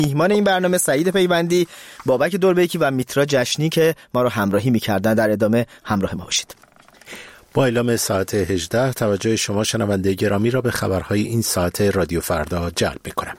میهمان این برنامه سعید پیوندی، بابک دوربیکی و میترا جشنی که ما رو همراهی می‌کردن. در ادامه همراه ما باشید. با اعلام ساعت 18 توجه شما شنونده گرامی را به خبرهای این ساعت رادیو فردا جلب می‌کنم.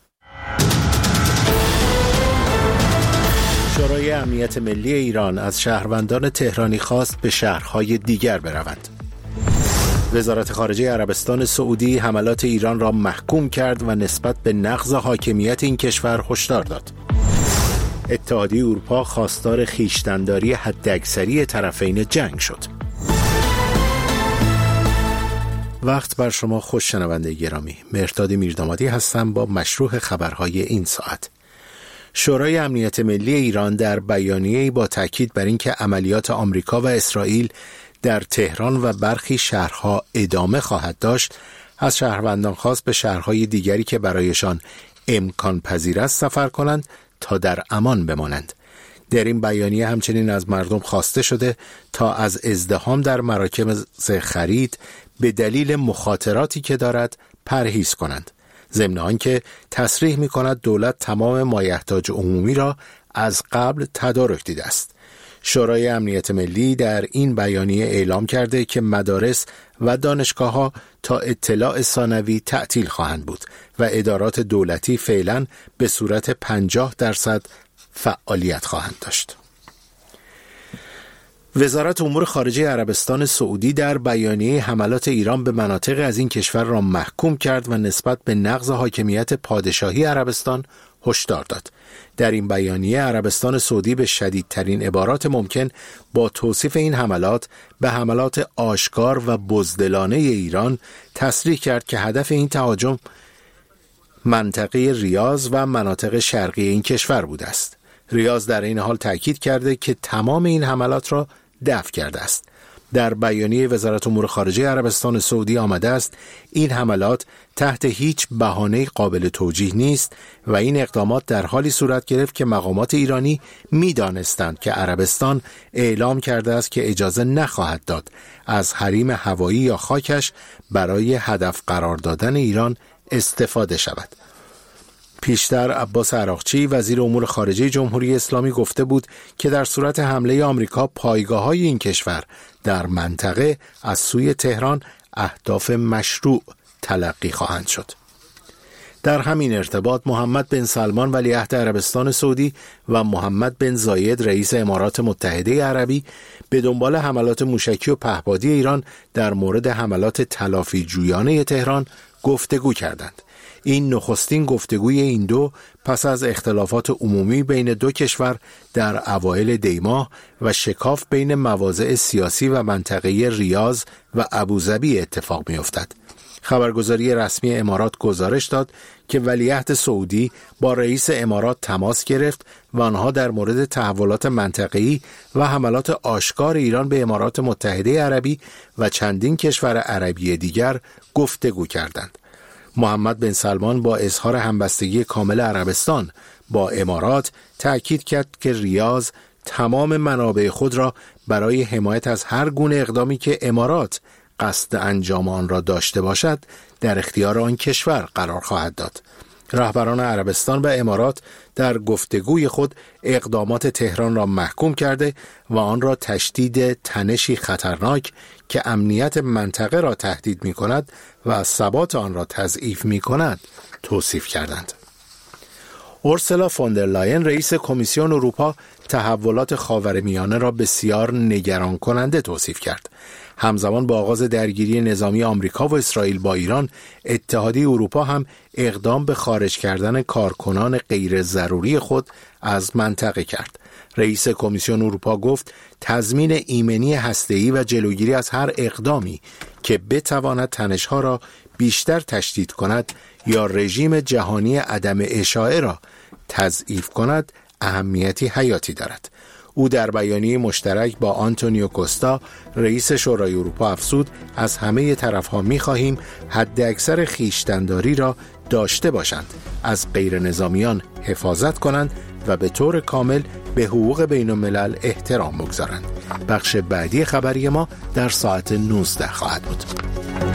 شورای امنیت ملی ایران از شهروندان تهرانی خواست به شهرهای دیگر بروند. وزارت خارجه عربستان سعودی حملات ایران را محکوم کرد و نسبت به نقض حاکمیت این کشور هشدار داد. اتحادیه اروپا خواستار خویشتن‌داری حداکثری طرفین جنگ شد. وقت بر شما خوش شنونده گرامی. مهرداد میردامادی هستم با مشروح خبرهای این ساعت. شورای امنیت ملی ایران در بیانیه‌ای با تاکید بر اینکه عملیات آمریکا و اسرائیل در تهران و برخی شهرها ادامه خواهد داشت، از شهروندان خواست به شهرهای دیگری که برایشان امکان پذیر است سفر کنند تا در امان بمانند. در این بیانیه همچنین از مردم خواسته شده تا از ازدحام در مراکز خرید به دلیل مخاطراتی که دارد پرهیز کنند. ضمن آنکه تصریح می‌کند دولت تمام مایحتاج عمومی را از قبل تدارک دیده است. شورای امنیت ملی در این بیانیه اعلام کرده که مدارس و دانشگاه‌ها تا اطلاع ثانوی تعطیل خواهند بود و ادارات دولتی فعلا به صورت 50% فعالیت خواهند داشت. وزارت امور خارجه عربستان سعودی در بیانیه حملات ایران به مناطق از این کشور را محکوم کرد و نسبت به نقض حاکمیت پادشاهی عربستان هشدار داد. در این بیانیه عربستان سعودی به شدیدترین عبارات ممکن با توصیف این حملات به حملات آشکار و بزدلانه ایران تصریح کرد که هدف این تهاجم منطقه ریاض و مناطق شرقی این کشور بوده است. ریاض در این حال تاکید کرده که تمام این حملات را دفع کرده است. در بیانیه وزارت امور خارجه عربستان سعودی آمده است این حملات تحت هیچ بهانه‌ای قابل توجیه نیست و این اقدامات در حالی صورت گرفت که مقامات ایرانی می‌دانستند که عربستان اعلام کرده است که اجازه نخواهد داد از حریم هوایی یا خاکش برای هدف قرار دادن ایران استفاده شود. پیشتر عباس عراقچی وزیر امور خارجه جمهوری اسلامی گفته بود که در صورت حمله آمریکا پایگاه‌های این کشور در منطقه از سوی تهران اهداف مشروع تلقی خواهند شد. در همین ارتباط محمد بن سلمان ولیعهد عربستان سعودی و محمد بن زاید رئیس امارات متحده عربی به دنبال حملات موشکی و پهپادی ایران در مورد حملات تلافی جویانه تهران گفتگو کردند. این نخستین گفتگوی این دو پس از اختلافات عمومی بین دو کشور در اوایل دی‌ماه و شکاف بین مواضع سیاسی و منطقه‌ای ریاض و ابوظبی اتفاق می‌افتد. خبرگزاری رسمی امارات گزارش داد که ولیعهد سعودی با رئیس امارات تماس گرفت و آنها در مورد تحولات منطقه‌ای و حملات آشکار ایران به امارات متحده عربی و چندین کشور عربی دیگر گفتگو کردند. محمد بن سلمان با اظهار همبستگی کامل عربستان با امارات تأکید کرد که ریاض تمام منابع خود را برای حمایت از هر گونه اقدامی که امارات قصد انجام آن را داشته باشد در اختیار آن کشور قرار خواهد داد. رهبران عربستان و امارات در گفتگوی خود اقدامات تهران را محکوم کرده و آن را تشدید تنشی خطرناک که امنیت منطقه را تهدید می کند و ثبات آن را تضعیف می کند توصیف کردند. اورسولا فون در لاین رئیس کمیسیون اروپا تحولات خاورمیانه را بسیار نگران کننده توصیف کرد. همزمان با آغاز درگیری نظامی آمریکا و اسرائیل با ایران، اتحادیه اروپا هم اقدام به خارج کردن کارکنان غیر ضروری خود از منطقه کرد. رئیس کمیسیون اروپا گفت تضمین ایمنی هسته‌ای و جلوگیری از هر اقدامی که بتواند تنش‌ها را بیشتر تشدید کند یا رژیم جهانی عدم اشاعه را تضعیف کند اهمیتی حیاتی دارد. او در بیانیه مشترک با آنتونیو کوستا رئیس شورای اروپا افزود از همه طرف‌ها می‌خواهیم حداکثر خویشتن‌داری را داشته باشند، از غیر نظامیان حفاظت کنند و به طور کامل به حقوق بین الملل احترام بگذارند. بخش بعدی خبری ما در ساعت 19 خواهد بود.